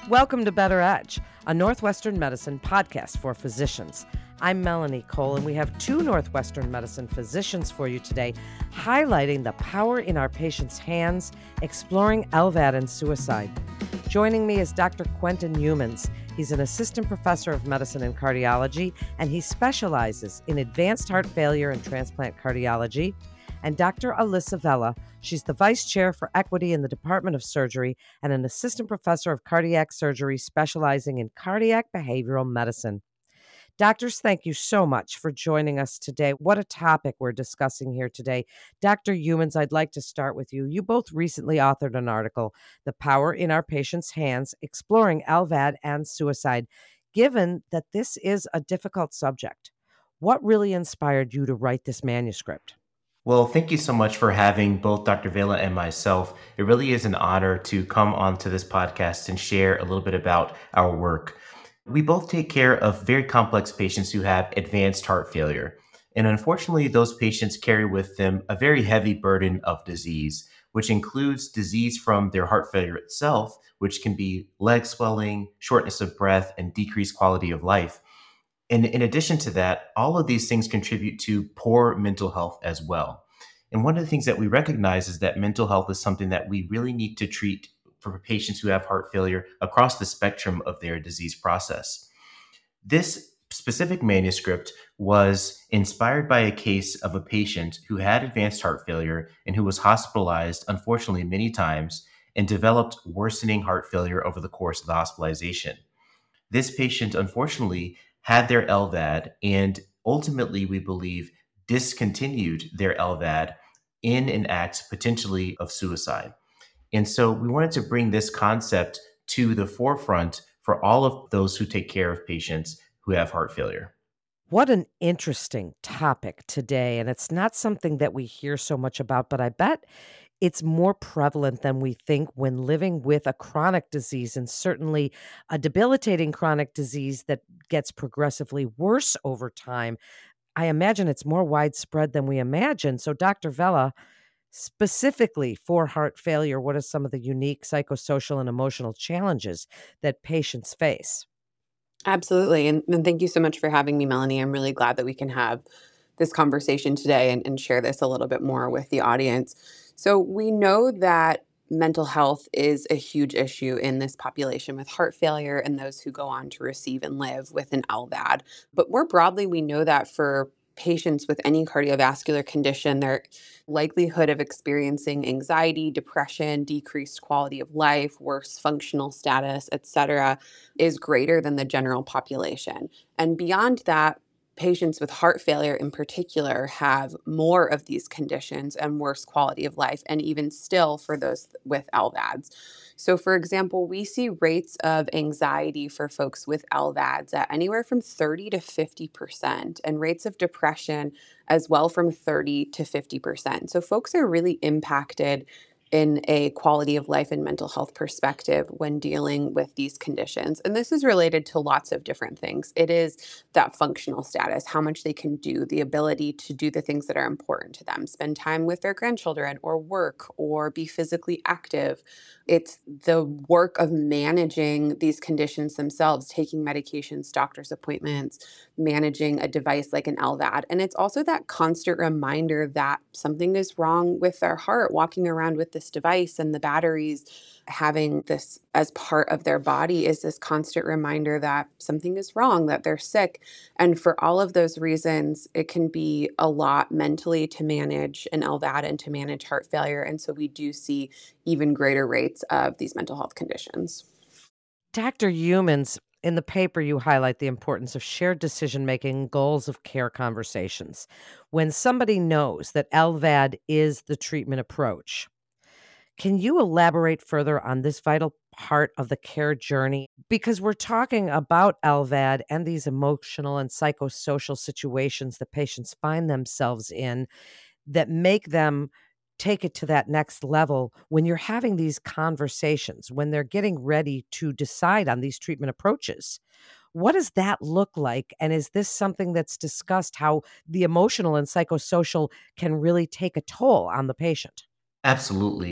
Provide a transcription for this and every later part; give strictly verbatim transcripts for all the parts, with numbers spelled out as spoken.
Welcome to Better Edge, a Northwestern Medicine podcast for physicians. I'm Melanie Cole, and we have two Northwestern Medicine physicians for you today, highlighting the power in our patients' hands, exploring L V A D and suicide. Joining me is Doctor Quentin Youmans. He's an assistant professor of medicine and cardiology, and he specializes in advanced heart failure and transplant cardiology. And Doctor Alyssa Vella, she's the vice chair for equity in the Department of Surgery and an assistant professor of cardiac surgery specializing in cardiac behavioral medicine. Doctors, thank you so much for joining us today. What a topic we're discussing here today. Doctor Youmans, I'd like to start with you. You both recently authored an article, The Power in Our Patients' Hands, exploring L V A D and suicide. Given that this is a difficult subject, what really inspired you to write this manuscript? Well, thank you so much for having both Doctor Vella and myself. It really is an honor to come onto this podcast and share a little bit about our work. We both take care of very complex patients who have advanced heart failure. And unfortunately, those patients carry with them a very heavy burden of disease, which includes disease from their heart failure itself, which can be leg swelling, shortness of breath, and decreased quality of life. And in addition to that, all of these things contribute to poor mental health as well. And one of the things that we recognize is that mental health is something that we really need to treat for patients who have heart failure across the spectrum of their disease process. This specific manuscript was inspired by a case of a patient who had advanced heart failure and who was hospitalized, unfortunately, many times and developed worsening heart failure over the course of the hospitalization. This patient, unfortunately, had their L V A D and ultimately, we believe, discontinued their L V A D in an act potentially of suicide. And so we wanted to bring this concept to the forefront for all of those who take care of patients who have heart failure. What an interesting topic today. And it's not something that we hear so much about, but I bet it's more prevalent than we think when living with a chronic disease, and certainly a debilitating chronic disease that gets progressively worse over time. I imagine it's more widespread than we imagine. So, Doctor Vella, specifically for heart failure, what are some of the unique psychosocial and emotional challenges that patients face? Absolutely. And, and thank you so much for having me, Melanie. I'm really glad that we can have this conversation today and, and share this a little bit more with the audience. So we know that mental health is a huge issue in this population with heart failure and those who go on to receive and live with an L V A D. But more broadly, we know that for patients with any cardiovascular condition, their likelihood of experiencing anxiety, depression, decreased quality of life, worse functional status, et cetera, is greater than the general population. And beyond that, patients with heart failure in particular have more of these conditions and worse quality of life, and even still for those with L V A Ds. So, for example, we see rates of anxiety for folks with L V A Ds at anywhere from thirty to fifty percent, and rates of depression as well from thirty to fifty percent. So, folks are really impacted in a quality of life and mental health perspective when dealing with these conditions. And this is related to lots of different things. It is that functional status, how much they can do, the ability to do the things that are important to them, spend time with their grandchildren or work or be physically active. It's the work of managing these conditions themselves, taking medications, doctor's appointments, managing a device like an L V A D. And it's also that constant reminder that something is wrong with their heart, walking around with this device and the batteries having this as part of their body is this constant reminder that something is wrong, that they're sick. And for all of those reasons, it can be a lot mentally to manage an L V A D and to manage heart failure. And so we do see even greater rates of these mental health conditions. Doctor Youmans, in the paper, you highlight the importance of shared decision-making, goals of care conversations. When somebody knows that L V A D is the treatment approach, can you elaborate further on this vital part of the care journey? Because we're talking about L V A D and these emotional and psychosocial situations that patients find themselves in that make them take it to that next level when you're having these conversations, when they're getting ready to decide on these treatment approaches. What does that look like? And is this something that's discussed, how the emotional and psychosocial can really take a toll on the patient? Absolutely.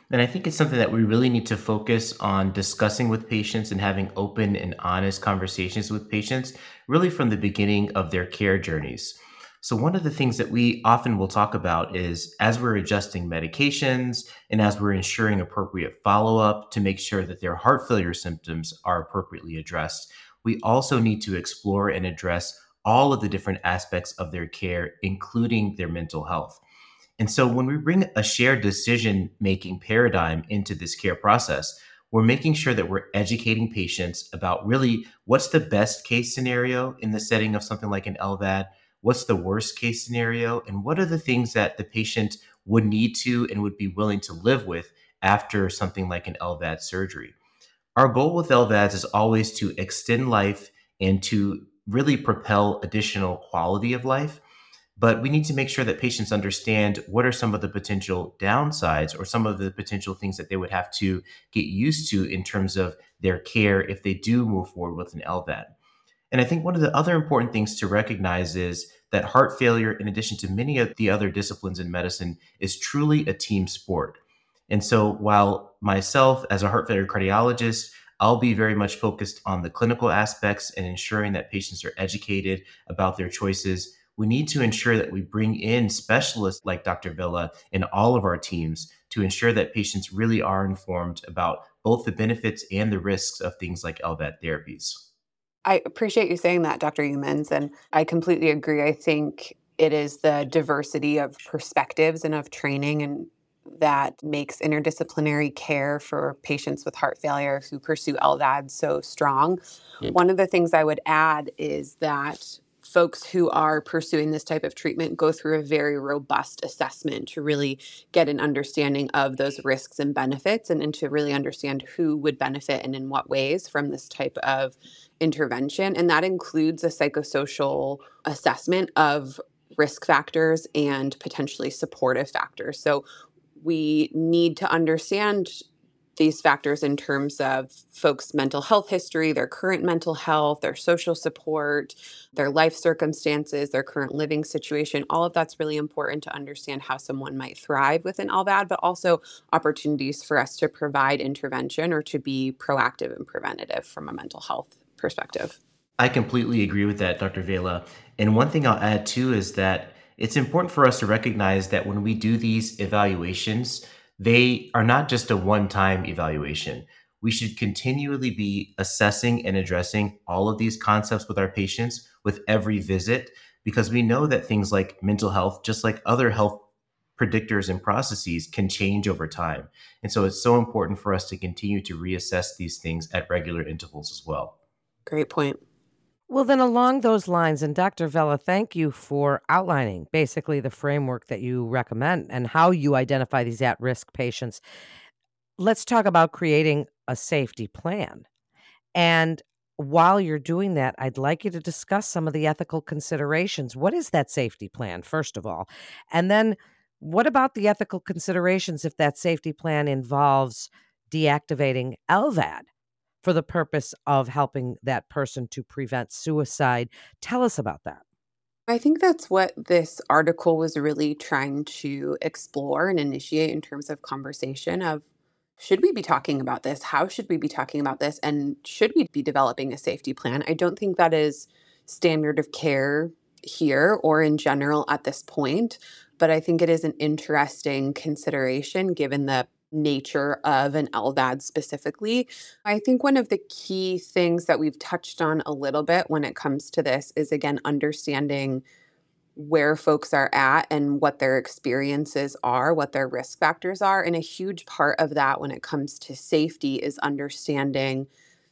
And I think it's something that we really need to focus on discussing with patients and having open and honest conversations with patients, really from the beginning of their care journeys. So, one of the things that we often will talk about is as we're adjusting medications and as we're ensuring appropriate follow up to make sure that their heart failure symptoms are appropriately addressed, we also need to explore and address all of the different aspects of their care, including their mental health. And so when we bring a shared decision making paradigm into this care process, we're making sure that we're educating patients about really what's the best case scenario in the setting of something like an L V A D, what's the worst case scenario, and what are the things that the patient would need to and would be willing to live with after something like an L V A D surgery. Our goal with L V A Ds is always to extend life and to really propel additional quality of life. But we need to make sure that patients understand what are some of the potential downsides or some of the potential things that they would have to get used to in terms of their care if they do move forward with an L V A D. And I think one of the other important things to recognize is that heart failure, in addition to many of the other disciplines in medicine, is truly a team sport. And so while myself, as a heart failure cardiologist, I'll be very much focused on the clinical aspects and ensuring that patients are educated about their choices. We need to ensure that we bring in specialists like Doctor Villa in all of our teams to ensure that patients really are informed about both the benefits and the risks of things like L V A D therapies. I appreciate you saying that, Doctor Humans, and I completely agree. I think it is the diversity of perspectives and of training and that makes interdisciplinary care for patients with heart failure who pursue L V A D so strong. Mm. One of the things I would add is that folks who are pursuing this type of treatment go through a very robust assessment to really get an understanding of those risks and benefits and, and to really understand who would benefit and in what ways from this type of intervention. And that includes a psychosocial assessment of risk factors and potentially supportive factors. So we need to understand these factors in terms of folks' mental health history, their current mental health, their social support, their life circumstances, their current living situation. All of that's really important to understand how someone might thrive with an L V A D, but also opportunities for us to provide intervention or to be proactive and preventative from a mental health perspective. I completely agree with that, Doctor Vela. And one thing I'll add too is that it's important for us to recognize that when we do these evaluations, they are not just a one-time evaluation. We should continually be assessing and addressing all of these concepts with our patients with every visit, because we know that things like mental health, just like other health predictors and processes, can change over time. And so it's so important for us to continue to reassess these things at regular intervals as well. Great point. Well, then along those lines, and Doctor Vela, thank you for outlining basically the framework that you recommend and how you identify these at-risk patients. Let's talk about creating a safety plan. And while you're doing that, I'd like you to discuss some of the ethical considerations. What is that safety plan, first of all? And then what about the ethical considerations if that safety plan involves deactivating L V A D? For the purpose of helping that person to prevent suicide. Tell us about that. I think that's what this article was really trying to explore and initiate in terms of conversation of, should we be talking about this? How should we be talking about this? And should we be developing a safety plan? I don't think that is standard of care here or in general at this point, but I think it is an interesting consideration given the nature of an L V A D specifically. I think one of the key things that we've touched on a little bit when it comes to this is, again, understanding where folks are at and what their experiences are, what their risk factors are. And a huge part of that when it comes to safety is understanding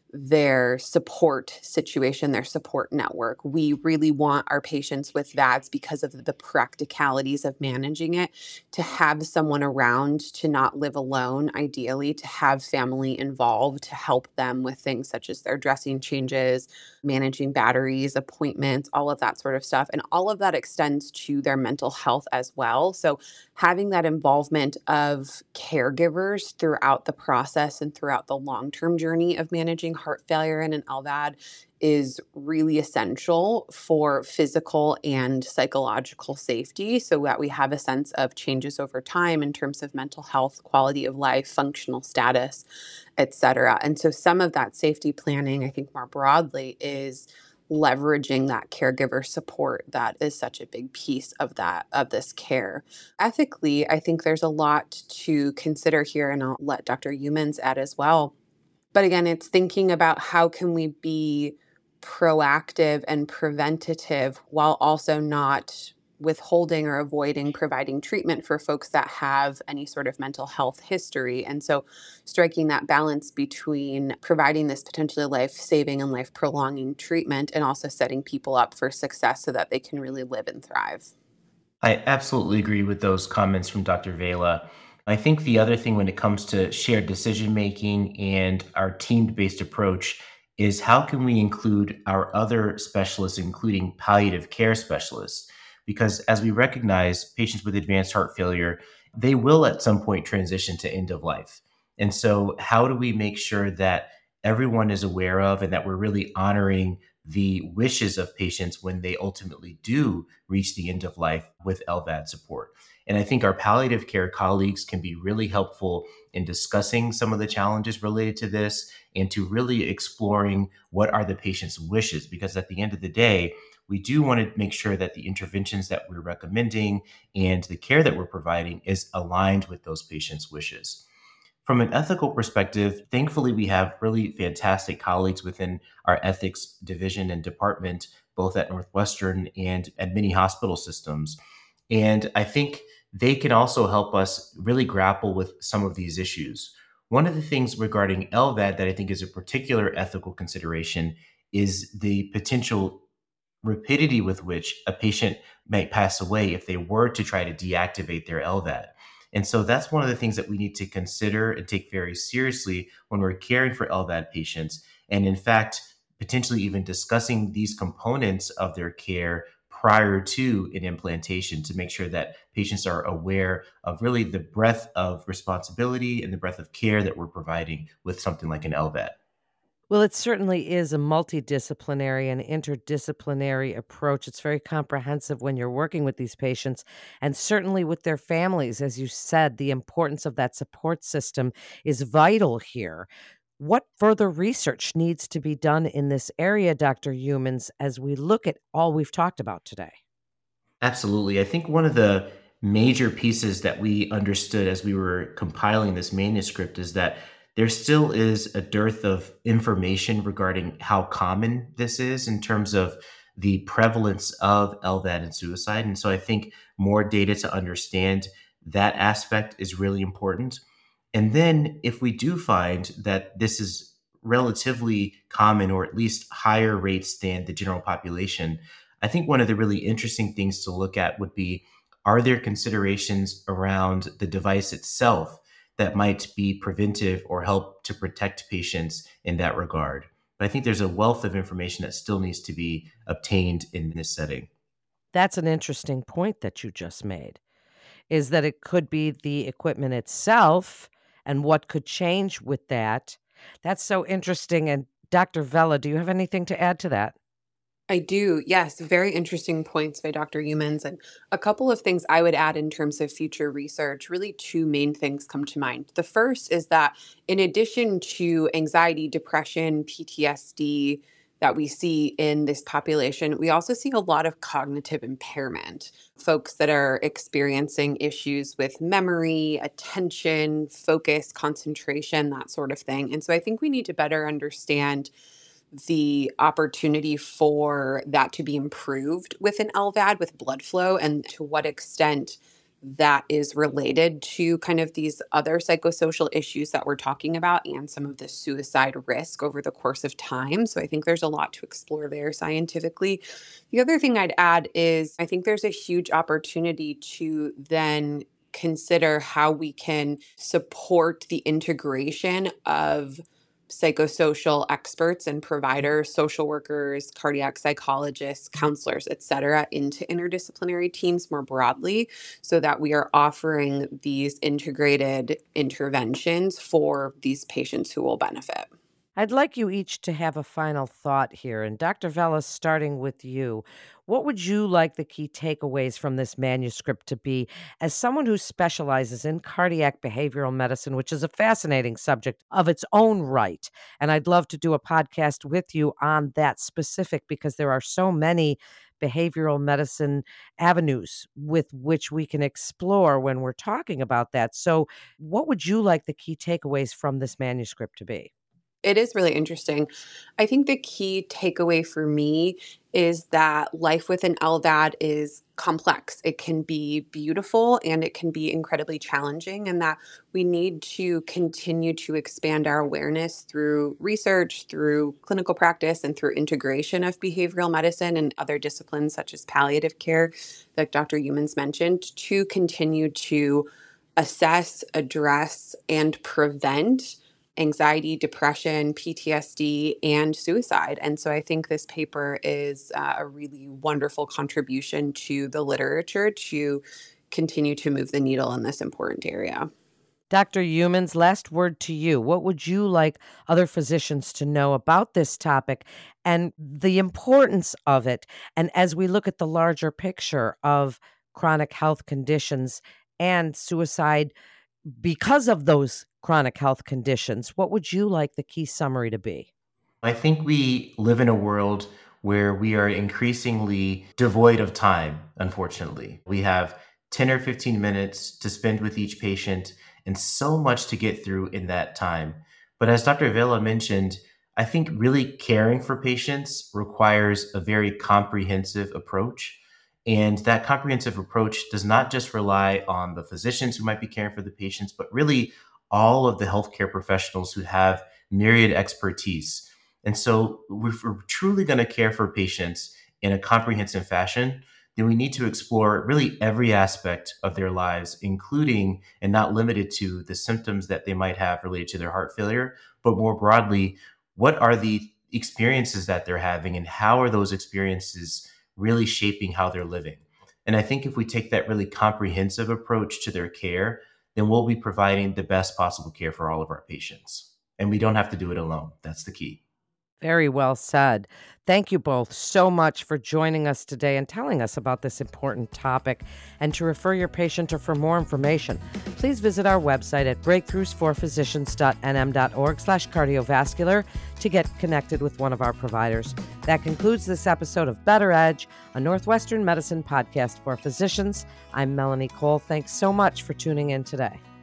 their support situation, their support network. We really want our patients with V A Ds, because of the practicalities of managing it, to have someone around, to not live alone, ideally, to have family involved, to help them with things such as their dressing changes, managing batteries, appointments, all of that sort of stuff. And all of that extends to their mental health as well. So having that involvement of caregivers throughout the process and throughout the long-term journey of managing heart failure in an L V A D is really essential for physical and psychological safety so that we have a sense of changes over time in terms of mental health, quality of life, functional status, et cetera. And so some of that safety planning, I think more broadly, is leveraging that caregiver support that is such a big piece of that, of this care. Ethically, I think there's a lot to consider here, and I'll let Doctor Youmans add as well. But again, it's thinking about how can we be proactive and preventative while also not withholding or avoiding providing treatment for folks that have any sort of mental health history. And so striking that balance between providing this potentially life-saving and life-prolonging treatment and also setting people up for success so that they can really live and thrive. I absolutely agree with those comments from Doctor Vela. I think the other thing when it comes to shared decision making and our team-based approach is how can we include our other specialists, including palliative care specialists? Because as we recognize, patients with advanced heart failure, they will at some point transition to end of life. And so how do we make sure that everyone is aware of and that we're really honoring the wishes of patients when they ultimately do reach the end of life with L V A D support? And I think our palliative care colleagues can be really helpful in discussing some of the challenges related to this and to really exploring what are the patient's wishes. Because at the end of the day, we do want to make sure that the interventions that we're recommending and the care that we're providing is aligned with those patients' wishes. From an ethical perspective, thankfully, we have really fantastic colleagues within our ethics division and department, both at Northwestern and at many hospital systems. And I think they can also help us really grapple with some of these issues. One of the things regarding L V A D that I think is a particular ethical consideration is the potential rapidity with which a patient might pass away if they were to try to deactivate their L V A D. And so that's one of the things that we need to consider and take very seriously when we're caring for L V A D patients. And in fact, potentially even discussing these components of their care prior to an implantation to make sure that patients are aware of really the breadth of responsibility and the breadth of care that we're providing with something like an L V A D. Well, it certainly is a multidisciplinary and interdisciplinary approach. It's very comprehensive when you're working with these patients and certainly with their families. As you said, the importance of that support system is vital here. What further research needs to be done in this area, Doctor Youmans, as we look at all we've talked about today? Absolutely. I think one of the major pieces that we understood as we were compiling this manuscript is that there still is a dearth of information regarding how common this is in terms of the prevalence of L V A D and suicide. And so I think more data to understand that aspect is really important. And then if we do find that this is relatively common or at least higher rates than the general population, I think one of the really interesting things to look at would be, are there considerations around the device itself that might be preventive or help to protect patients in that regard? But I think there's a wealth of information that still needs to be obtained in this setting. That's an interesting point that you just made, is that it could be the equipment itself and what could change with that. That's so interesting. And Doctor Vela, do you have anything to add to that? I do. Yes, very interesting points by Doctor Youmans. And a couple of things I would add in terms of future research. Really, two main things come to mind. The first is that in addition to anxiety, depression, P T S D that we see in this population, we also see a lot of cognitive impairment. Folks that are experiencing issues with memory, attention, focus, concentration, that sort of thing. And so I think we need to better understand the opportunity for that to be improved with an L V A D, with blood flow, and to what extent that is related to kind of these other psychosocial issues that we're talking about and some of the suicide risk over the course of time. So I think there's a lot to explore there scientifically. The other thing I'd add is I think there's a huge opportunity to then consider how we can support the integration of psychosocial experts and providers, social workers, cardiac psychologists, counselors, et cetera, into interdisciplinary teams more broadly so that we are offering these integrated interventions for these patients who will benefit. I'd like you each to have a final thought here. And Doctor Vela, starting with you, what would you like the key takeaways from this manuscript to be as someone who specializes in cardiac behavioral medicine, which is a fascinating subject of its own right? And I'd love to do a podcast with you on that specific because there are so many behavioral medicine avenues with which we can explore when we're talking about that. So, what would you like the key takeaways from this manuscript to be? It is really interesting. I think the key takeaway for me is that life with an L V A D is complex. It can be beautiful and it can be incredibly challenging, and that we need to continue to expand our awareness through research, through clinical practice, and through integration of behavioral medicine and other disciplines such as palliative care, like Doctor Youmans mentioned, to continue to assess, address, and prevent anxiety, depression, P T S D, and suicide. And so I think this paper is uh, a really wonderful contribution to the literature to continue to move the needle in this important area. Doctor Youmans, last word to you. What would you like other physicians to know about this topic and the importance of it? And as we look at the larger picture of chronic health conditions and suicide because of those chronic health conditions, what would you like the key summary to be? I think we live in a world where we are increasingly devoid of time, unfortunately. We have ten or fifteen minutes to spend with each patient and so much to get through in that time. But as Doctor Vela mentioned, I think really caring for patients requires a very comprehensive approach. And that comprehensive approach does not just rely on the physicians who might be caring for the patients, but really all of the healthcare professionals who have myriad expertise. And so if we're truly going to care for patients in a comprehensive fashion, then we need to explore really every aspect of their lives, including and not limited to the symptoms that they might have related to their heart failure, but more broadly, what are the experiences that they're having and how are those experiences really shaping how they're living? And I think if we take that really comprehensive approach to their care, then we'll be providing the best possible care for all of our patients. And we don't have to do it alone. That's the key. Very well said. Thank you both so much for joining us today and telling us about this important topic. And to refer your patient or for more information, please visit our website at breakthroughs for physicians dot n m dot org slash cardiovascular to get connected with one of our providers. That concludes this episode of Better Edge, a Northwestern Medicine podcast for physicians. I'm Melanie Cole. Thanks so much for tuning in today.